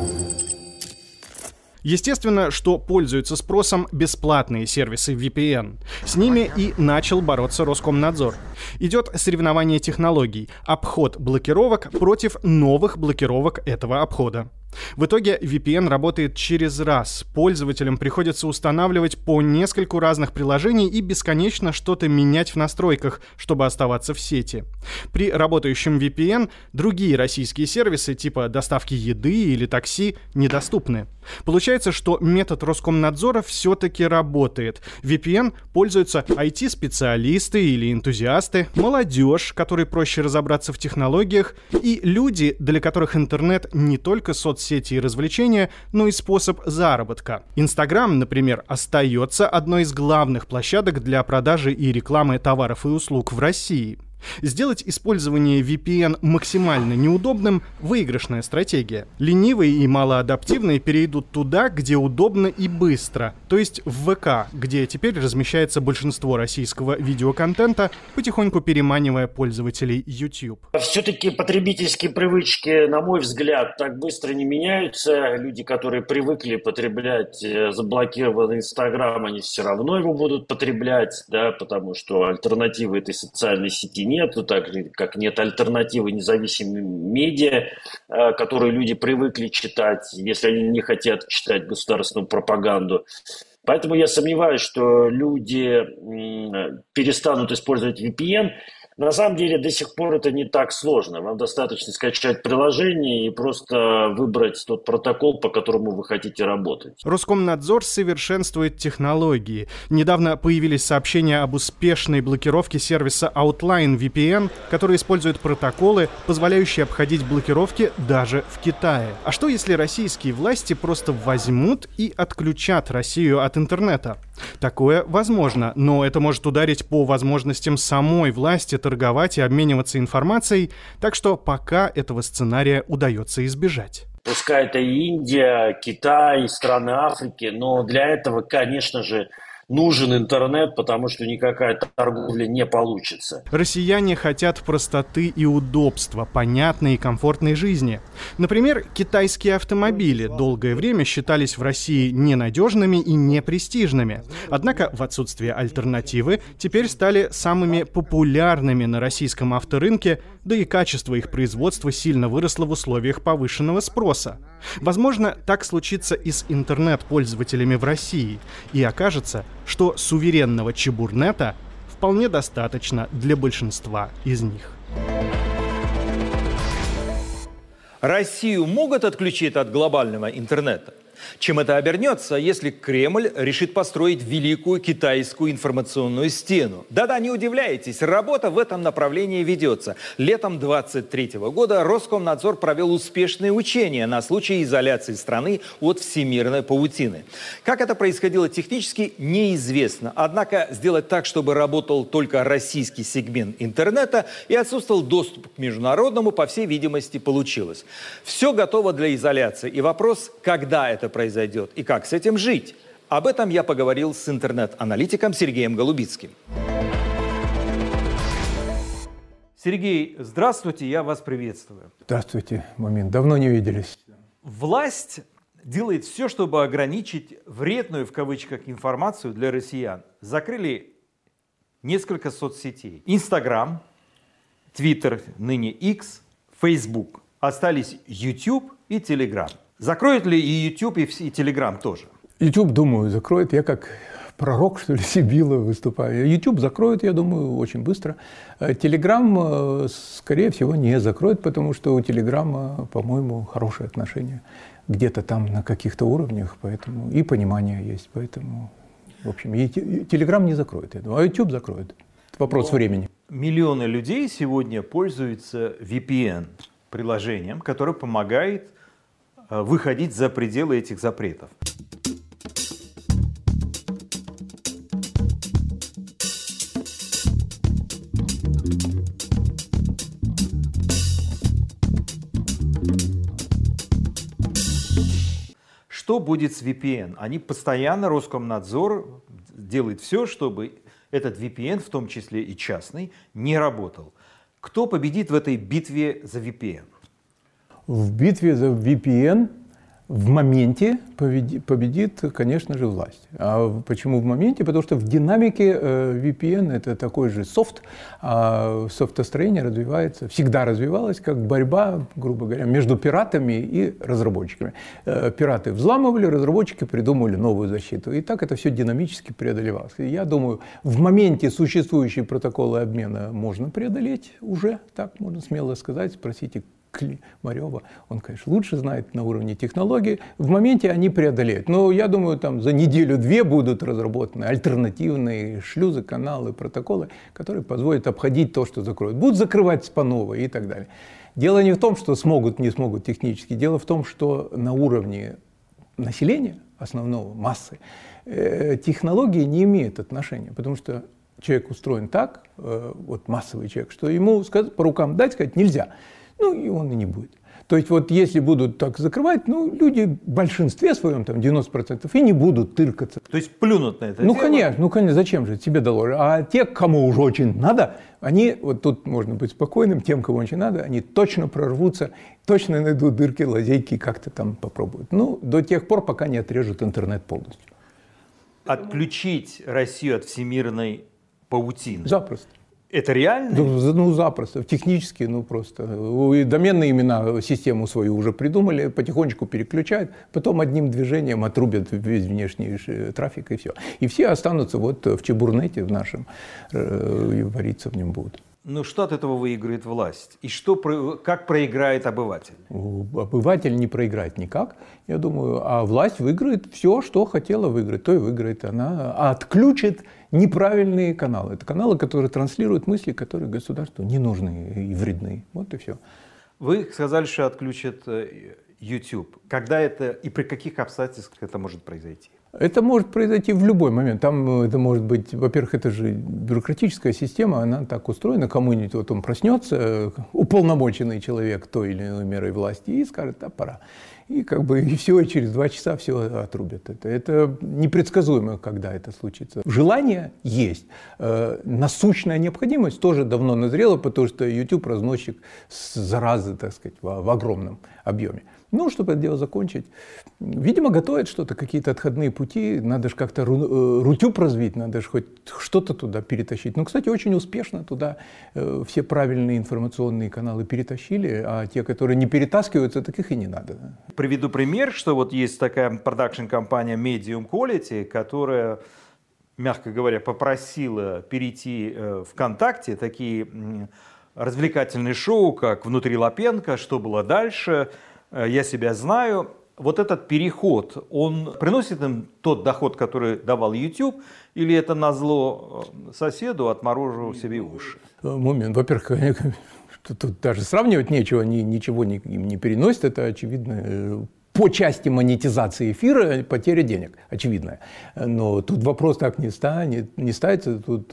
Естественно, что пользуются спросом бесплатные сервисы VPN. С ними и начал бороться Роскомнадзор. Идет соревнование технологий, обход блокировок против новых блокировок этого обхода. В итоге VPN работает через раз. Пользователям приходится устанавливать по нескольку разных приложений и бесконечно что-то менять в настройках, чтобы оставаться в сети. При работающем VPN другие российские сервисы типа доставки еды или такси недоступны. Получается, что метод Роскомнадзора все-таки работает. VPN пользуются IT-специалисты или энтузиасты, молодежь, которой проще разобраться в технологиях, и люди, для которых интернет не только соцсети и развлечения, но и способ заработка. Инстаграм, например, остается одной из главных площадок для продажи и рекламы товаров и услуг в России. Сделать использование VPN максимально неудобным – выигрышная стратегия. Ленивые и малоадаптивные перейдут туда, где удобно и быстро, то есть в ВК, где теперь размещается большинство российского видеоконтента, потихоньку переманивая пользователей YouTube. Все-таки потребительские привычки, на мой взгляд, так быстро не меняются. Люди, которые привыкли потреблять заблокированный Инстаграм, они все равно его будут потреблять, да, потому что альтернативы этой социальной сети нет, так же, как нет альтернативы независимым медиа, которые люди привыкли читать, если они не хотят читать государственную пропаганду. Поэтому я сомневаюсь, что люди перестанут использовать VPN. На самом деле до сих пор это не так сложно. Вам достаточно скачать приложение и просто выбрать тот протокол, по которому вы хотите работать. Роскомнадзор совершенствует технологии. Недавно появились сообщения об успешной блокировке сервиса Outline VPN, который использует протоколы, позволяющие обходить блокировки даже в Китае. А что если российские власти просто возьмут и отключат Россию от интернета? Такое возможно, но это может ударить по возможностям самой власти торговать и обмениваться информацией, так что пока этого сценария удается избежать. Пускай это и Индия, Китай, страны Африки, но для этого, конечно же, нужен интернет, потому что никакая торговля не получится. Россияне хотят простоты и удобства, понятной и комфортной жизни. Например, китайские автомобили долгое время считались в России ненадежными и непрестижными. Однако в отсутствие альтернативы теперь стали самыми популярными на российском авторынке, да и качество их производства сильно выросло в условиях повышенного спроса. Возможно, так случится и с интернет-пользователями в России, и окажется, что суверенного чебурнета вполне достаточно для большинства из них. Россию могут отключить от глобального интернета? Чем это обернется, если Кремль решит построить великую китайскую информационную стену? Да-да, не удивляйтесь, работа в этом направлении ведется. Летом 2023 года Роскомнадзор провел успешные учения на случай изоляции страны от всемирной паутины. Как это происходило технически, неизвестно. Однако сделать так, чтобы работал только российский сегмент интернета и отсутствовал доступ к международному, по всей видимости, получилось. Все готово для изоляции. И вопрос, когда это произойдет и как с этим жить. Об этом я поговорил с интернет-аналитиком Сергеем Голубицким. Сергей, здравствуйте, я вас приветствую. Здравствуйте, Мумин, давно не виделись. Власть делает все, чтобы ограничить вредную, в кавычках, информацию для россиян. Закрыли несколько соцсетей. Инстаграм, Твиттер, ныне X, Фейсбук. Остались YouTube и Телеграм. Закроют ли и YouTube, и Telegram тоже? YouTube, думаю, закроет. Я как пророк, что ли, Сибила выступаю. YouTube закроют, я думаю, очень быстро. Telegram, скорее всего, не закроет, потому что у Telegram, по-моему, хорошие отношения. Где-то там на каких-то уровнях, поэтому и понимание есть. Поэтому, в общем, и Telegram не закроет, я думаю, а YouTube закроет. Это вопрос времени. Миллионы людей сегодня пользуются VPN-приложением, которое помогает выходить за пределы этих запретов. Что будет с VPN? Они постоянно, Роскомнадзор делает все, чтобы этот VPN, в том числе и частный, не работал. Кто победит в этой битве за VPN? В битве за VPN в моменте победит, конечно же, власть. А почему в моменте? Потому что в динамике VPN это такой же софт, а софтостроение развивается, всегда развивалось как борьба, грубо говоря, между пиратами и разработчиками. Пираты взламывали, разработчики придумывали новую защиту. И так это все динамически преодолевалось. И я думаю, в моменте существующие протоколы обмена можно преодолеть уже, так можно смело сказать, спросите Климарева, он, конечно, лучше знает на уровне технологий. В моменте они преодолеют. Но я думаю, там за неделю-две будут разработаны альтернативные шлюзы, каналы, протоколы, которые позволят обходить то, что закроют. Будут закрывать спаново и так далее. Дело не в том, что смогут, не смогут технически. Дело в том, что на уровне населения, основного, массы, технологии не имеют отношения. Потому что человек устроен так, вот массовый человек, что ему по рукам дать, сказать нельзя. Ну, и он и не будет. То есть, вот если будут так закрывать, ну, люди в большинстве своем, там, 90%, и не будут тыркаться. То есть, плюнут на это дело? Ну, конечно, зачем же, тебе доложат. А те, кому уже очень надо, они, вот тут можно быть спокойным, тем, кому очень надо, они точно прорвутся, точно найдут дырки, лазейки, как-то там попробуют. Ну, до тех пор, пока не отрежут интернет полностью. Отключить Россию от всемирной паутины? Запросто. Это реально? Ну, запросто. Технически, ну, просто. Доменные имена систему свою уже придумали, потихонечку переключают, потом одним движением отрубят весь внешний трафик и все. И все останутся вот в чебурнете в нашем, и вариться в нем будут. Ну, что от этого выиграет власть? И как проиграет обыватель? Обыватель не проиграет никак, я думаю, а власть выиграет все, что хотела выиграть, то и выиграет. Она отключит неправильные каналы. Это каналы, которые транслируют мысли, которые государству не нужны и вредны. Вот и все. Вы сказали, что отключат YouTube. Когда это и при каких обстоятельствах это может произойти? Это может произойти в любой момент. Там это может быть, во-первых, это же бюрократическая система, она так устроена, кому-нибудь вот он проснется, уполномоченный человек той или иной мерой власти, и скажет, да, пора. И как бы и все, и через 2 часа все отрубят. Это непредсказуемо, когда это случится. Желание есть. Насущная необходимость тоже давно назрела, потому что YouTube разносчик заразы, так сказать, в огромном объеме. Ну, чтобы это дело закончить, видимо, готовят что-то, какие-то отходные пути, надо же как-то Рутюб развить, надо же хоть что-то туда перетащить. Ну, кстати, очень успешно туда все правильные информационные каналы перетащили, а те, которые не перетаскиваются, таких и не надо. Приведу пример, что вот есть такая продакшн-компания Medium Quality, которая, мягко говоря, попросила перейти ВКонтакте такие развлекательные шоу, как «Внутри Лапенко», «Что было дальше», «Я себя знаю». Вот этот переход, он приносит им тот доход, который давал YouTube, или это назло соседу отморожил себе уши? Момент. Во-первых, тут даже сравнивать нечего, ничего им не переносит, это очевидно. По части монетизации эфира потеря денег, очевидная. Но тут вопрос так не ставится, тут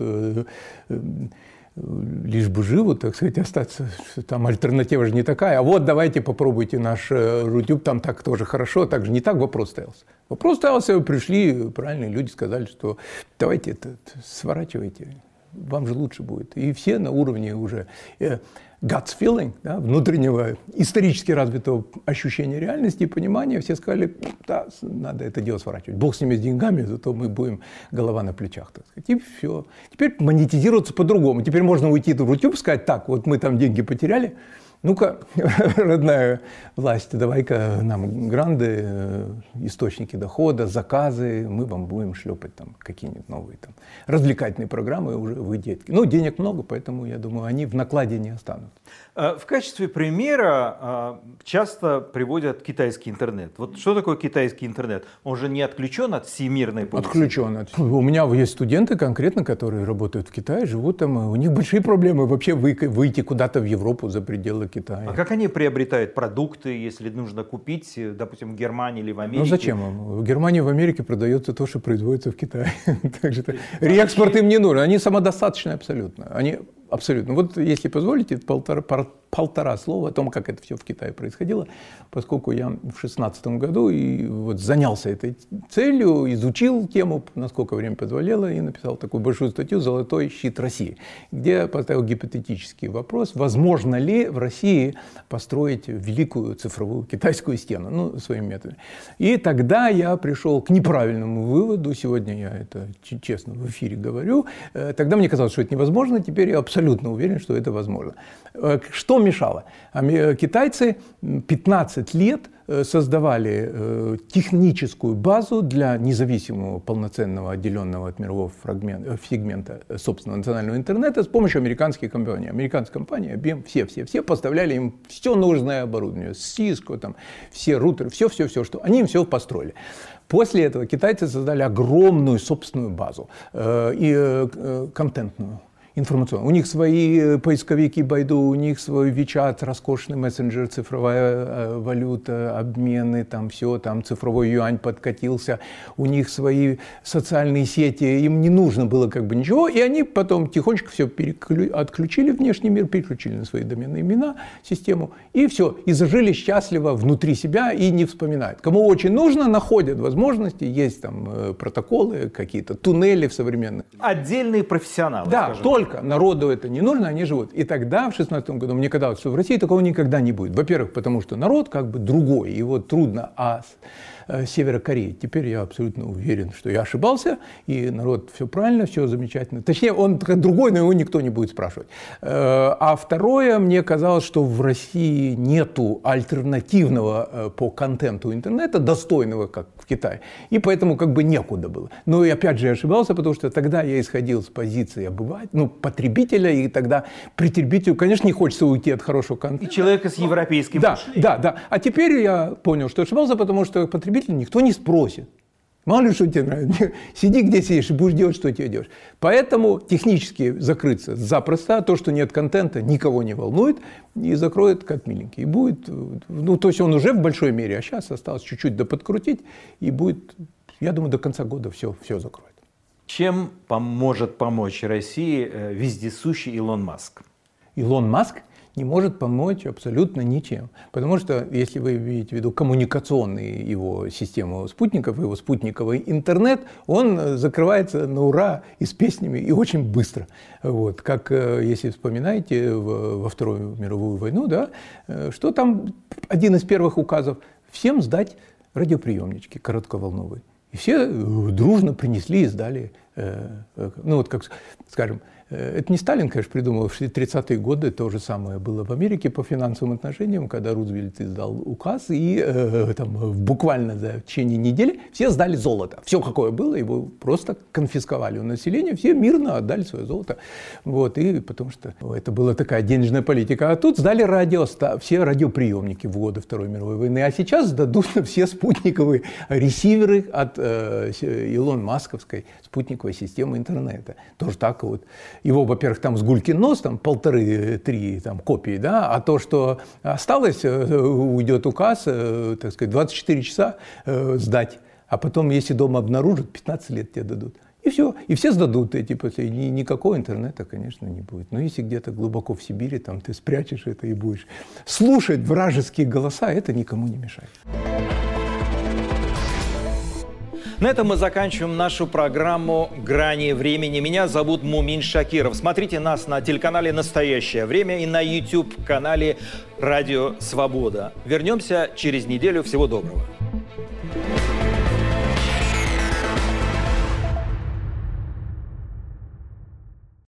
лишь бы живу, так сказать, остаться. Там альтернатива же не такая. А вот давайте попробуйте наш YouTube, там так тоже хорошо. Так же не так вопрос ставился. Вопрос ставился, пришли правильные люди, сказали, что давайте это сворачивайте, вам же лучше будет. И все на уровне уже guts feeling, да, внутреннего исторически развитого ощущения реальности и понимания, все сказали, да, надо это дело сворачивать. Бог с ними, с деньгами, зато мы будем голова на плечах, так сказать. И все. Теперь монетизироваться по-другому. Теперь можно уйти в YouTube и сказать, так, вот мы там деньги потеряли, ну-ка, родная власть, давай-ка нам гранды, источники дохода, заказы, мы вам будем шлепать там какие-нибудь новые там развлекательные программы, уже вы детки. Ну, денег много, поэтому, я думаю, они в накладе не останутся. В качестве примера часто приводят китайский интернет. Вот что такое китайский интернет? Он же не отключен от всемирной паутины? Отключен. У меня есть студенты конкретно, которые работают в Китае, живут там, у них большие проблемы вообще выйти куда-то в Европу за пределы Китая. А как они приобретают продукты, если нужно купить, допустим, в Германии или в Америке? Ну зачем им? В Германии, в Америке продается то, что производится в Китае. Реэкспорт им не нужен, они самодостаточны абсолютно. Они абсолютно. Вот если позволите, полтора слова о том, как это все в Китае происходило, поскольку я в 2016 году и вот занялся этой целью, изучил тему, насколько время позволяло, и написал такую большую статью «Золотой щит России», где я поставил гипотетический вопрос, возможно ли в России построить великую цифровую китайскую стену, ну, своими методами. И тогда я пришел к неправильному выводу, сегодня я это честно в эфире говорю, тогда мне казалось, что это невозможно, теперь я абсолютно уверен, что это возможно. Что мешало? Китайцы 15 лет создавали техническую базу для независимого, полноценного, отделенного от мирового сегмента собственного национального интернета с помощью американских компаний. Американские компании, IBM, все поставляли им все нужное оборудование, Cisco, там, все рутеры, все, что они им все построили. После этого китайцы создали огромную собственную базу и контентную. Информационно. У них свои поисковики Байду, у них свой WeChat, роскошный мессенджер, цифровая валюта, обмены, там все, там цифровой юань подкатился, у них свои социальные сети, им не нужно было как бы ничего, и они потом тихонечко все отключили внешний мир, переключили на свои доменные имена, систему, и все, и зажили счастливо внутри себя и не вспоминают. Кому очень нужно, находят возможности, есть там протоколы, какие-то туннели в современных. Отдельные профессионалы, да, скажем. Только народу это не нужно, они живут. И тогда, в 2016 году, мне казалось, что в России такого никогда не будет. Во-первых, потому что народ как бы другой, его трудно Севера Кореи. Теперь я абсолютно уверен, что я ошибался, и народ все правильно, все замечательно. Точнее, он другой, но его никто не будет спрашивать. А второе, мне казалось, что в России нету альтернативного по контенту интернета, достойного, как в Китае, и поэтому как бы некуда было. Но и опять же я ошибался, потому что тогда я исходил с позиции потребителя, и тогда потребителю, конечно, не хочется уйти от хорошего контента. И человека с европейским мышлением. Да. А теперь я понял, что ошибался, потому что потребитель никто не спросит. Мало ли, что тебе нравится. Сиди, где сидишь, и будешь делать, что тебе делаешь. Поэтому технически закрыться запросто. То, что нет контента, никого не волнует. И закроет как миленький. И будет, то есть он уже в большой мере, а сейчас осталось чуть-чуть доподкрутить. И будет, я думаю, до конца года все закроет. Чем может помочь России вездесущий Илон Маск? Илон Маск не может помочь абсолютно ничем. Потому что, если вы имеете в виду коммуникационную его систему спутников, его спутниковый интернет, он закрывается на ура и с песнями, и очень быстро. Вот. Как, если вспоминаете, во Вторую мировую войну, да, что там один из первых указов – всем сдать радиоприемнички коротковолновые. И все дружно принесли и сдали, как, скажем, Это не Сталин, конечно, придумал. В 30-е годы то же самое было в Америке по финансовым отношениям, когда Рузвельт издал указ, и буквально в течение недели все сдали золото. Все, какое было, его просто конфисковали у населения, все мирно отдали свое золото. Вот, и потому что это была такая денежная политика. А тут сдали все радиоприемники в годы Второй мировой войны. А сейчас сдадут все спутниковые ресиверы от Илон Масковской спутниковой системы интернета. Тоже так вот. Его, во-первых, там с гулькин нос, там 1,5-3 копии, да, а то, что осталось, уйдет указ, так сказать, 24 часа сдать, а потом, если дома обнаружат, 15 лет тебе дадут. И все. И все сдадут эти последние. Никакого интернета, конечно, не будет. Но если где-то глубоко в Сибири, там ты спрячешь это и будешь слушать вражеские голоса, это никому не мешает. На этом мы заканчиваем нашу программу «Грани времени». Меня зовут Мумин Шакиров. Смотрите нас на телеканале «Настоящее время» и на YouTube-канале «Радио Свобода». Вернемся через неделю. Всего доброго.